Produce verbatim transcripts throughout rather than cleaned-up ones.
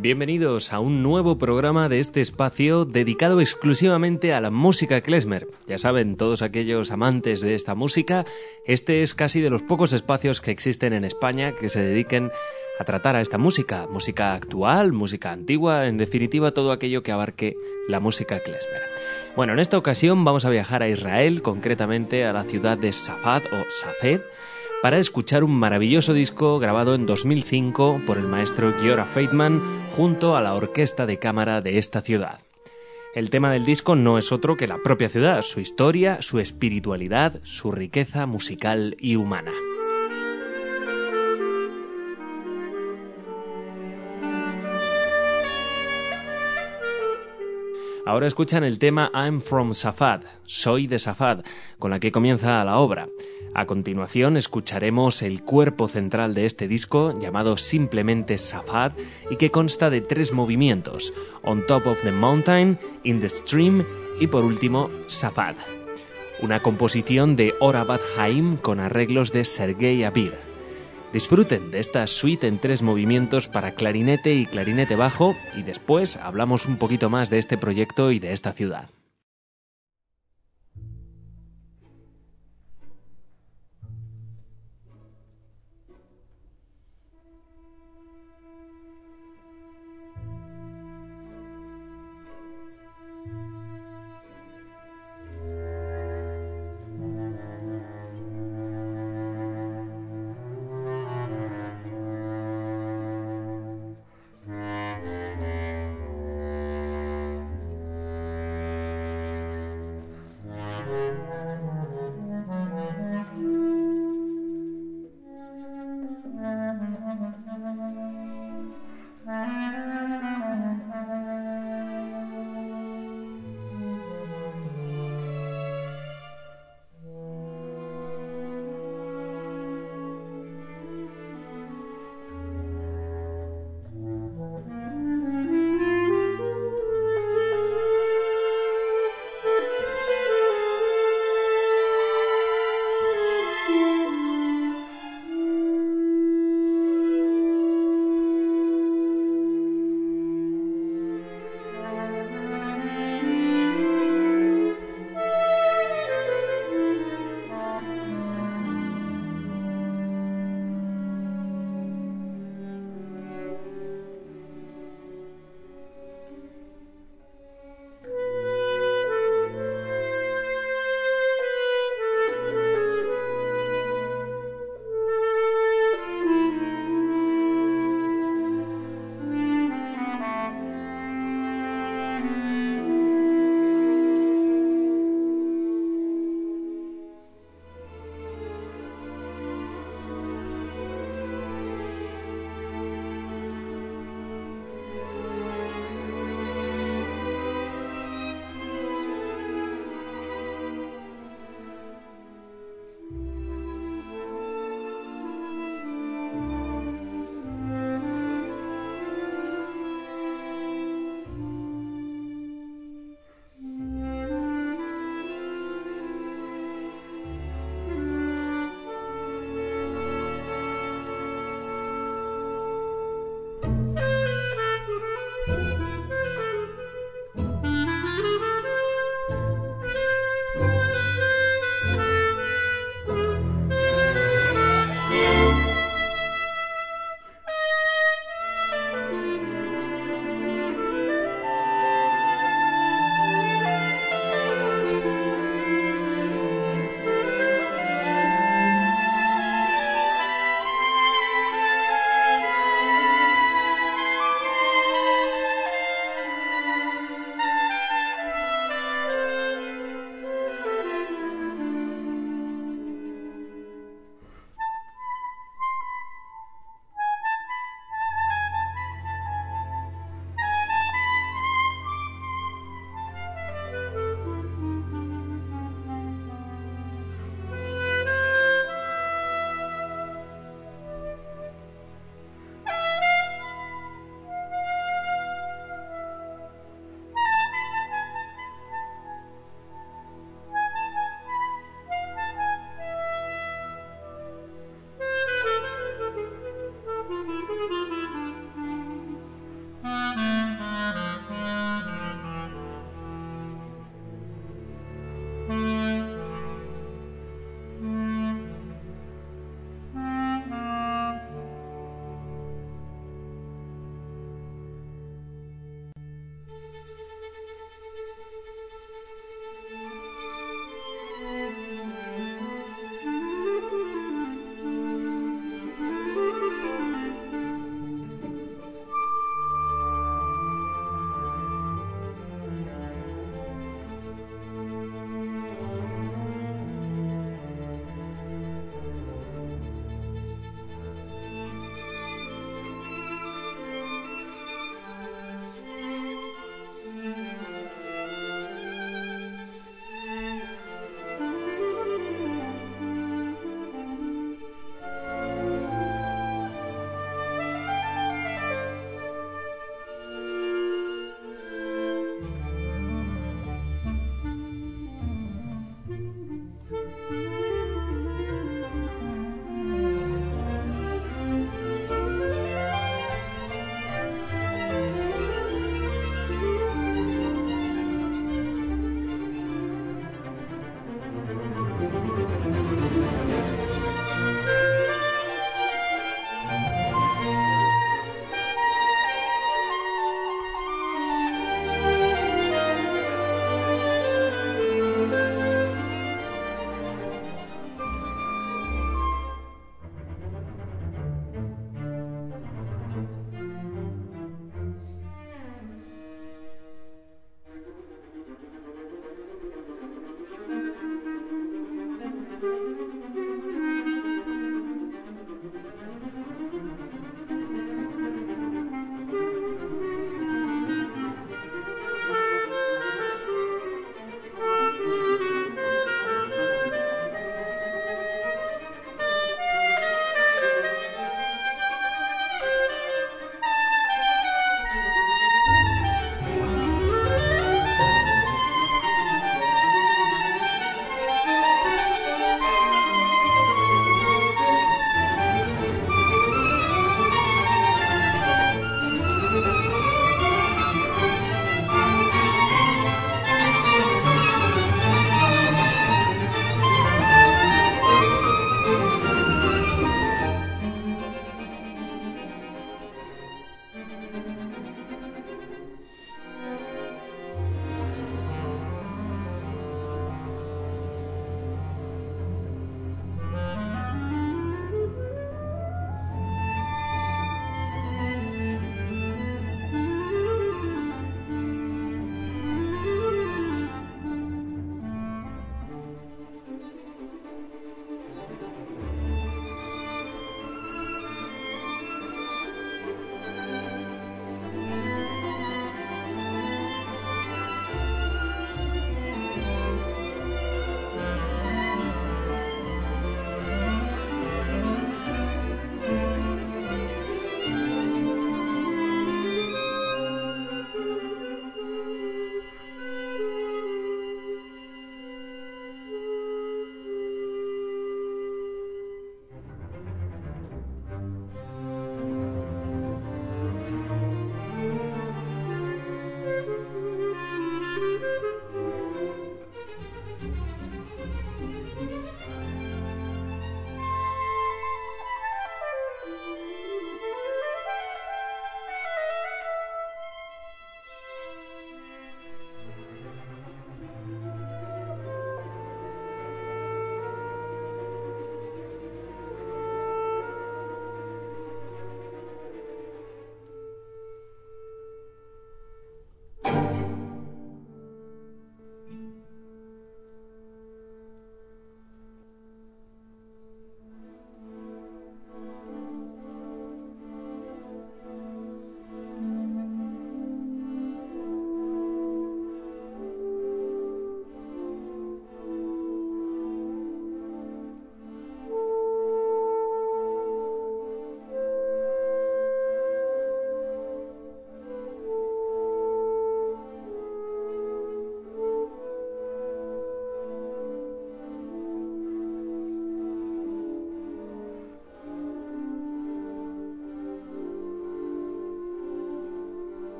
Bienvenidos a un nuevo programa de este espacio dedicado exclusivamente a la música klezmer. Ya saben, todos aquellos amantes de esta música, este es casi de los pocos espacios que existen en España que se dediquen a tratar a esta música, música actual, música antigua, en definitiva todo aquello que abarque la música klezmer. Bueno, en esta ocasión vamos a viajar a Israel, concretamente a la ciudad de Safed o Safed, para escuchar un maravilloso disco grabado en dos mil cinco por el maestro Giora Feitman junto a la orquesta de cámara de esta ciudad. El tema del disco no es otro que la propia ciudad, su historia, su espiritualidad, su riqueza musical y humana. Ahora escuchan el tema I'm from Safed, soy de Safed, con la que comienza la obra. A continuación escucharemos el cuerpo central de este disco, llamado simplemente Safed, y que consta de tres movimientos: On Top of the Mountain, In the Stream y por último Safed. Una composición de Ora Bat Haim con arreglos de Sergei Avir. Disfruten de esta suite en tres movimientos para clarinete y clarinete bajo, y después hablamos un poquito más de este proyecto y de esta ciudad.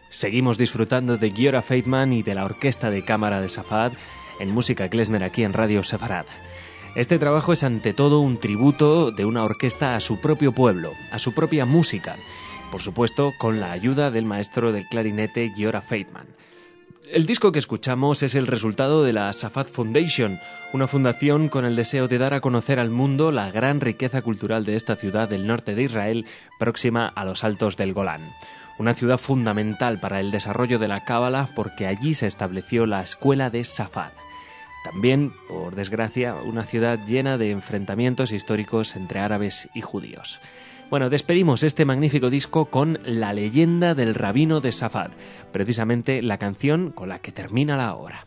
Seguimos disfrutando de Giora Feitman y de la Orquesta de Cámara de Safad en Música Klezmer aquí en Radio Sefarad. Este trabajo es ante todo un tributo de una orquesta a su propio pueblo, a su propia música, por supuesto con la ayuda del maestro del clarinete Giora Feitman. El disco que escuchamos es el resultado de la Safad Foundation, una fundación con el deseo de dar a conocer al mundo la gran riqueza cultural de esta ciudad del norte de Israel, próxima a los altos del Golán. Una ciudad fundamental para el desarrollo de la cábala porque allí se estableció la escuela de Safad. También, por desgracia, una ciudad llena de enfrentamientos históricos entre árabes y judíos. Bueno, despedimos este magnífico disco con La leyenda del rabino de Safad, precisamente la canción con la que termina la obra.